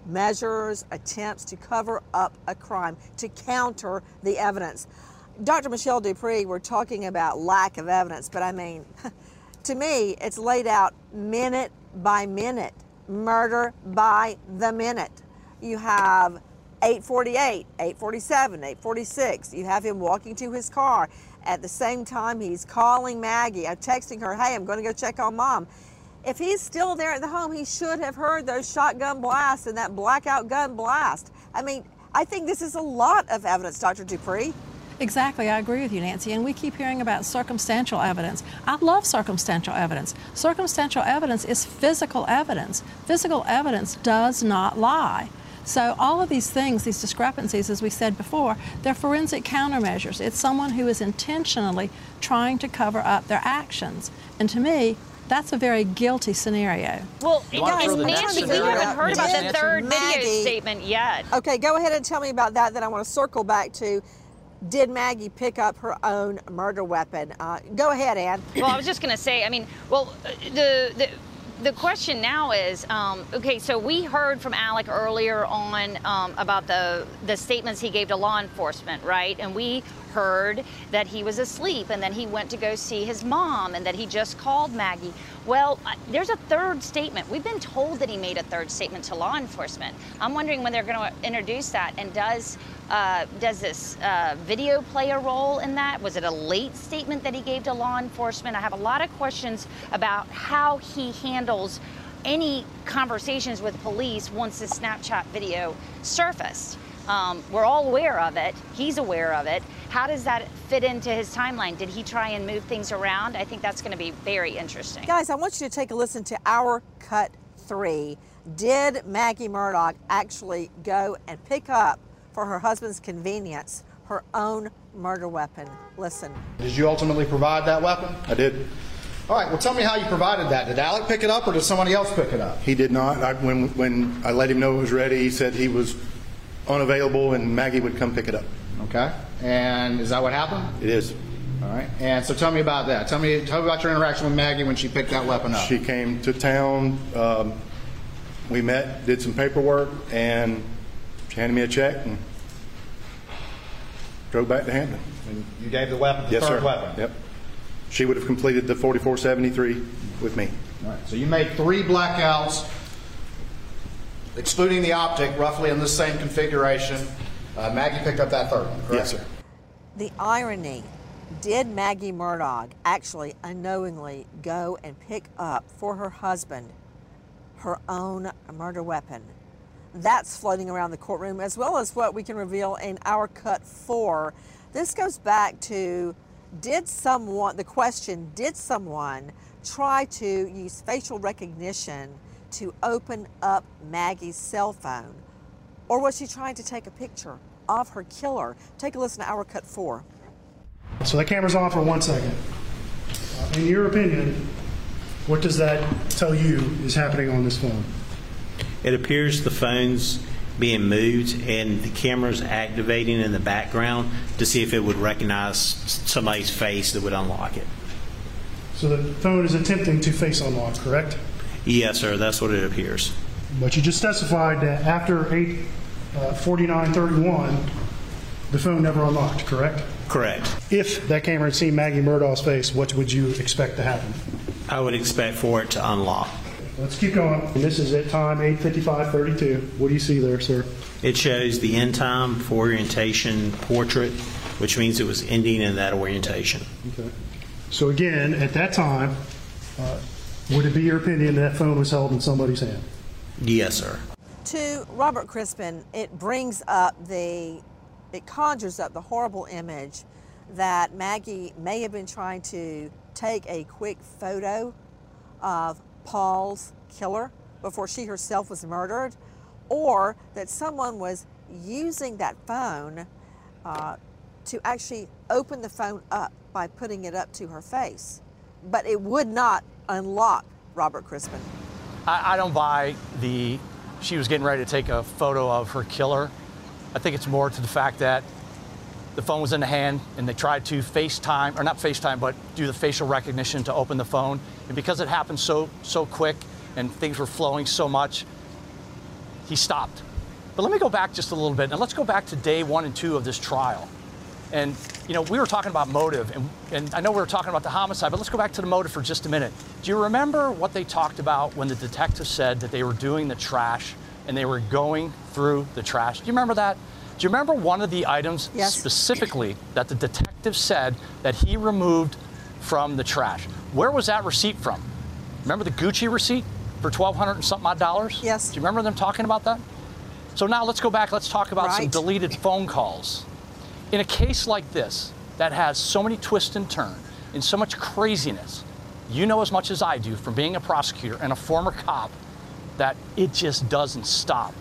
measures, attempts to cover up a crime, to counter the evidence. Dr. Michelle Dupree, we're talking about lack of evidence, but I mean, to me, it's laid out minute by minute, murder by the minute. You have 8:48, 8:47, 8:46. You have him walking to his car. At the same time, he's calling Maggie, texting her, hey, I'm going to go check on Mom. If he's still there at the home, he should have heard those shotgun blasts and that blackout gun blast. I mean, I think this is a lot of evidence, Dr. Dupree. Exactly, I agree with you, Nancy, and we keep hearing about circumstantial evidence. I love circumstantial evidence. Circumstantial evidence is physical evidence. Physical evidence does not lie. So all of these things, these discrepancies, as we said before, they're forensic countermeasures. It's someone who is intentionally trying to cover up their actions. And to me, that's a very guilty scenario. Well, and Nancy, we haven't heard about the third video statement yet. Okay, go ahead and tell me about that. Then I want to circle back to, did Maggie pick up her own murder weapon? Go ahead, Ann. Well, I was just going to say, I mean, well, the question now is, okay, so we heard from Alec earlier on about the statements he gave to law enforcement, right? And we heard that he was asleep and then he went to go see his mom and that he just called Maggie. Well, there's a third statement. We've been told that he made a third statement to law enforcement. I'm wondering when they're going to introduce that, and does this video play a role in that? Was it a late statement that he gave to law enforcement? I have a lot of questions about how he handles any conversations with police once the Snapchat video surfaced. We're all aware of it. He's aware of it. How does that fit into his timeline? Did he try and move things around? I think that's going to be very interesting. Guys, I want you to take a listen to our cut 3. Did Maggie Murdaugh actually go and pick up, for her husband's convenience, her own murder weapon? Listen. Did you ultimately provide that weapon? I did. All right, well, tell me how you provided that. Did Alec pick it up or did somebody else pick it up? He did not. When I let him know it was ready, he said he was unavailable and Maggie would come pick it up. Okay. And is that what happened? It is. All right. And so tell me about that. Tell me about your interaction with Maggie when she picked that weapon up. She came to town. We met, did some paperwork, and she handed me a check and drove back to Hampton. And you gave the weapon, the yes, third sir. weapon? Yep. She would have completed the 4473 with me. All right. So you made 3 blackouts, excluding the optic, roughly in the same configuration. Maggie picked up that third one, correct? Yes, sir. The irony, did Maggie Murdaugh actually unknowingly go and pick up for her husband her own murder weapon? That's floating around the courtroom, as well as what we can reveal in our cut 4. This goes back to, did someone try to use facial recognition to open up Maggie's cell phone? Or was she trying to take a picture of her killer? Take a listen to our cut 4. So the camera's on for 1 second. In your opinion, what does that tell you is happening on this phone? It appears the phone's being moved and the camera's activating in the background to see if it would recognize somebody's face that would unlock it. So the phone is attempting to face unlock, correct? Yes, sir. That's what it appears. But you just testified that after 8:49:31, the phone never unlocked, correct? Correct. If that camera had seen Maggie Murdaugh's face, what would you expect to happen? I would expect for it to unlock. Let's keep going. And this is at time 8:55:32. What do you see there, sir? It shows the end time for orientation portrait, which means it was ending in that orientation. Okay. So again, at that time, would it be your opinion that phone was held in somebody's hand? Yes, sir. To Robert Crispin, it conjures up the horrible image that Maggie may have been trying to take a quick photo of Paul's killer before she herself was murdered, or that someone was using that phone to actually open the phone up by putting it up to her face. But it would not unlock, Robert Crispin. I don't buy she was getting ready to take a photo of her killer. I think it's more to the fact that the phone was in the hand and they tried to FaceTime, or not FaceTime, but do the facial recognition to open the phone. And because it happened so quick and things were flowing so much, he stopped. But let me go back just a little bit, and let's go back to day 1 and 2 of this trial. And, you know, we were talking about motive, and I know we were talking about the homicide, but let's go back to the motive for just a minute. Do you remember what they talked about when the detective said that they were doing the trash and they were going through the trash? Do you remember that? Do you remember one of the items specifically that the detective said that he removed from the trash? Where was that receipt from? Remember the Gucci receipt for $1,200 and something odd dollars? Yes. Do you remember them talking about that? So now let's go back, let's talk about some deleted phone calls. In a case like this that has so many twists and turns and so much craziness, you know as much as I do from being a prosecutor and a former cop that it just doesn't stop.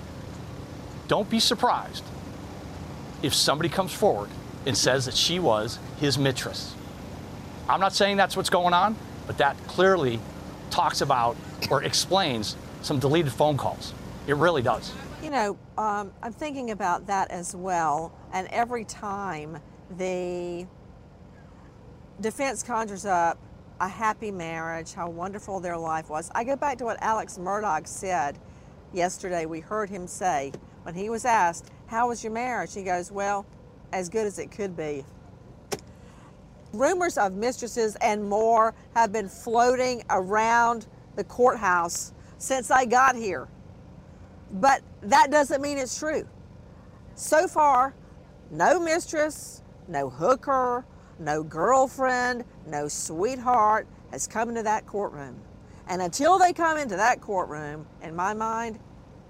Don't be surprised if somebody comes forward and says that she was his mistress. I'm not saying that's what's going on, but that clearly talks about or explains some deleted phone calls. It really does. You know, I'm thinking about that as well, and every time the defense conjures up a happy marriage, how wonderful their life was, I go back to what Alex Murdaugh said yesterday. We heard him say, when he was asked, how was your marriage? He goes, well, as good as it could be. Rumors of mistresses and more have been floating around the courthouse since I got here. But that doesn't mean it's true. So far, no mistress, no hooker, no girlfriend, no sweetheart has come into that courtroom. And until they come into that courtroom, in my mind,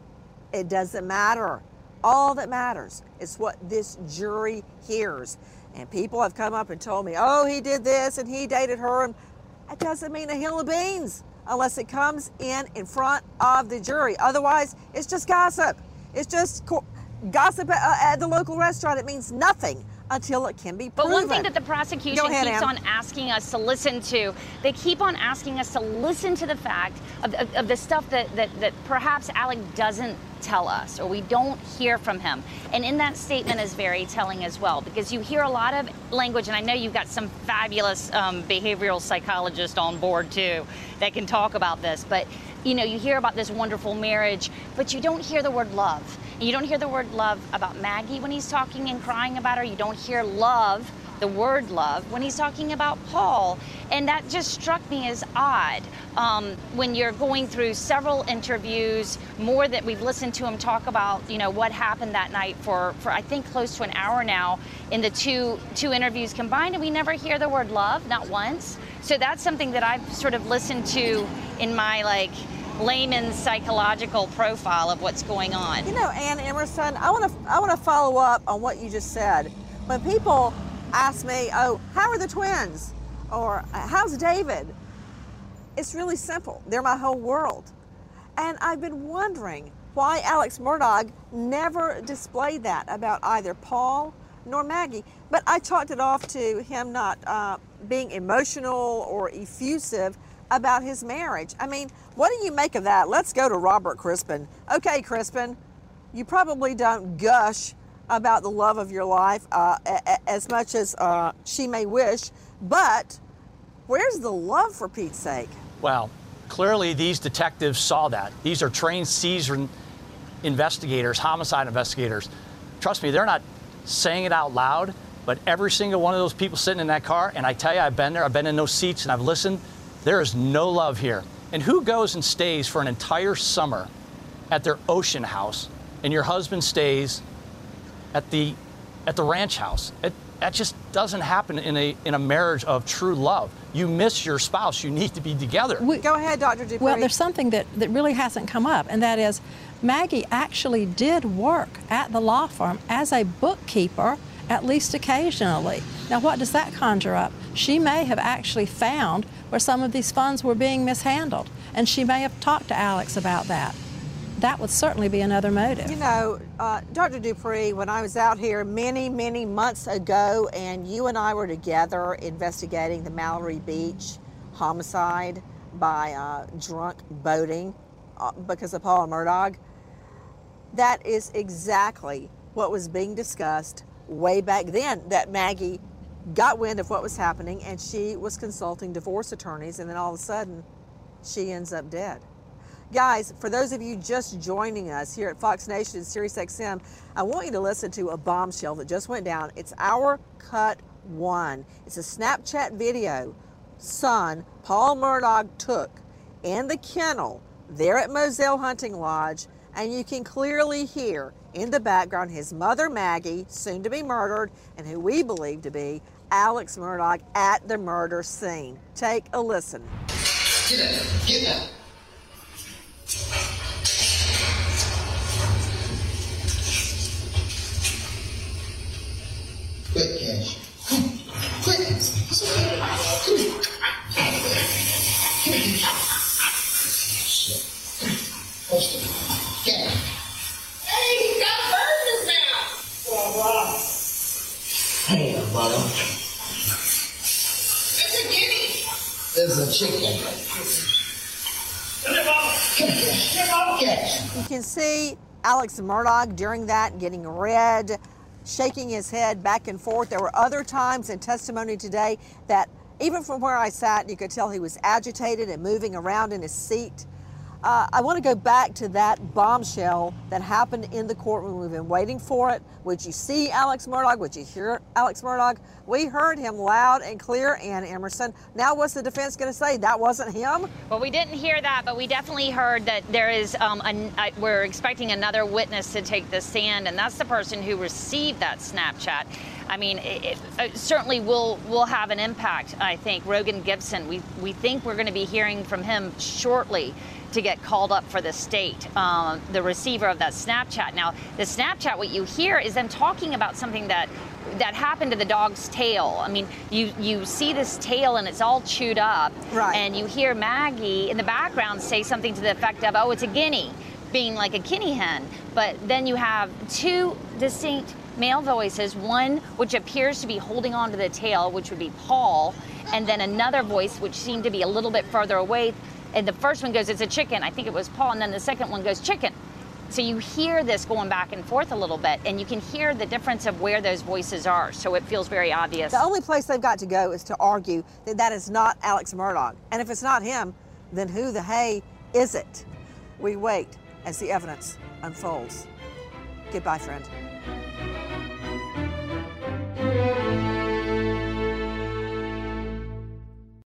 it doesn't matter. All that matters is what this jury hears. And people have come up and told me, oh, he did this and he dated her. And that doesn't mean a hill of beans unless it comes in front of the jury. Otherwise, it's just gossip. It's just gossip at the local restaurant. It means nothing until it can be proven. But one thing that the prosecution keeps on asking us to listen to, they keep on asking us to listen to the fact of the stuff that perhaps Alec doesn't tell us, or we don't hear from him. And in that statement is very telling as well, because you hear a lot of language, and I know you've got some fabulous behavioral psychologists on board too that can talk about this, but you know, you hear about this wonderful marriage, but you don't hear the word love. And you don't hear the word love about Maggie when he's talking and crying about her. You don't hear love, the word love, when he's talking about Paul. And that just struck me as odd. When you're going through several interviews, more that we've listened to him talk about, you know, what happened that night for I think close to an hour now in the two interviews combined, and we never hear the word love, not once. So that's something that I've sort of listened to in my layman's psychological profile of what's going on. You know, Ann Emerson, I want to follow up on what you just said. When people ask me, oh, how are the twins? Or how's David? It's really simple. They're my whole world. And I've been wondering why Alex Murdaugh never displayed that about either Paul nor Maggie. But I chalked it off to him not being emotional or effusive about his marriage. I mean, what do you make of that? Let's go to Robert Crispin. Okay, Crispin, you probably don't gush about the love of your life as much as she may wish, but where's the love, for Pete's sake? Well, clearly these detectives saw that. These are trained, seasoned investigators, homicide investigators. Trust me, they're not saying it out loud, but every single one of those people sitting in that car, and I tell you, I've been there, I've been in those seats and I've listened, there is no love here. And who goes and stays for an entire summer at their ocean house and your husband stays at the ranch house? That just doesn't happen in a marriage of true love. You miss your spouse. You need to be together. Go ahead, Dr. Dupree. Well, there's something that really hasn't come up, and that is Maggie actually did work at the law firm as a bookkeeper, at least occasionally. Now, what does that conjure up? She may have actually found where some of these funds were being mishandled, and she may have talked to Alex about that. That would certainly be another motive. You know, Dr. Dupree, when I was out here many, many months ago, and you and I were together investigating the Mallory Beach homicide by drunk boating because of Paul Murdaugh, that is exactly what was being discussed way back then, that Maggie got wind of what was happening and she was consulting divorce attorneys, and then all of a sudden she ends up dead. Guys, for those of you just joining us here at Fox Nation, SiriusXM, I want you to listen to a bombshell that just went down. It's our Cut One. It's a Snapchat video son Paul Murdaugh took in the kennel there at Moselle Hunting Lodge, and you can clearly hear in the background his mother Maggie, soon to be murdered, and who we believe to be Alex Murdaugh at the murder scene. Take a listen. Get up, get up. Quick, Cash. Quick. Shit. Post it. Cash. Hey, he's got a bird in his mouth. Hey, brother. It's a guinea. There's a chicken. Cash. You can see Alex Murdaugh during that getting red, shaking his head back and forth. There were other times in testimony today that even from where I sat, you could tell he was agitated and moving around in his seat. I want to go back to that bombshell that happened in the courtroom. We've been waiting for it. Would you see Alex Murdaugh? Would you hear Alex Murdaugh? We heard him loud and clear, Ann Emerson. Now what's the defense going to say? That wasn't him? Well, we didn't hear that, but we definitely heard that there is, we're expecting another witness to take the stand, and that's the person who received that Snapchat. I mean, it certainly will have an impact, I think. Rogan Gibson, we think we're going to be hearing from him shortly to get called up for the state, the receiver of that Snapchat. Now, the Snapchat, what you hear is them talking about something that happened to the dog's tail. I mean, you see this tail and it's all chewed up. Right. And you hear Maggie in the background say something to the effect of, oh, it's a guinea, being like a guinea hen. But then you have two distinct male voices, one which appears to be holding on to the tail, which would be Paul, and then another voice which seemed to be a little bit further away. And the first one goes, it's a chicken. I think it was Paul. And then the second one goes, chicken. So you hear this going back and forth a little bit, and you can hear the difference of where those voices are. So it feels very obvious. The only place they've got to go is to argue that that is not Alex Murdaugh. And if it's not him, then who the hey is it? We wait as the evidence unfolds. Goodbye, friend.